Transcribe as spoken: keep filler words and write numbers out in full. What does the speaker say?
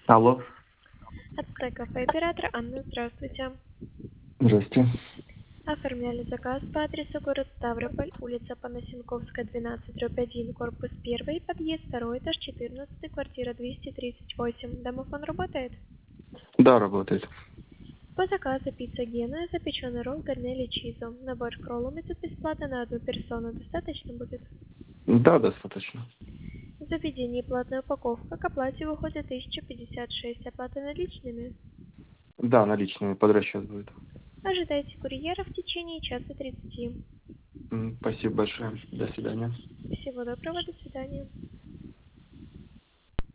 Алло. Ацтек кафе, оператор Анна, здравствуйте. Здрасте. Оформляли заказ по адресу город Ставрополь, улица Понасенковская, двенадцать, дробь один, корпус один, подъезд два, этаж четырнадцать, квартира двести тридцать восемь. Домофон работает? Да, работает. По заказу пицца Гена, запеченный ролл Гарнелли Чизо. Набор к роллам идет бесплатно на одну персону. Достаточно будет? Да, достаточно. В заведении платная упаковка. К оплате выходит тысяча пятьдесят шесть. Оплата наличными. Да, наличными под расчет будет. Ожидайте курьера в течение часа тридцати. М, Спасибо большое. До свидания. Всего доброго, до свидания.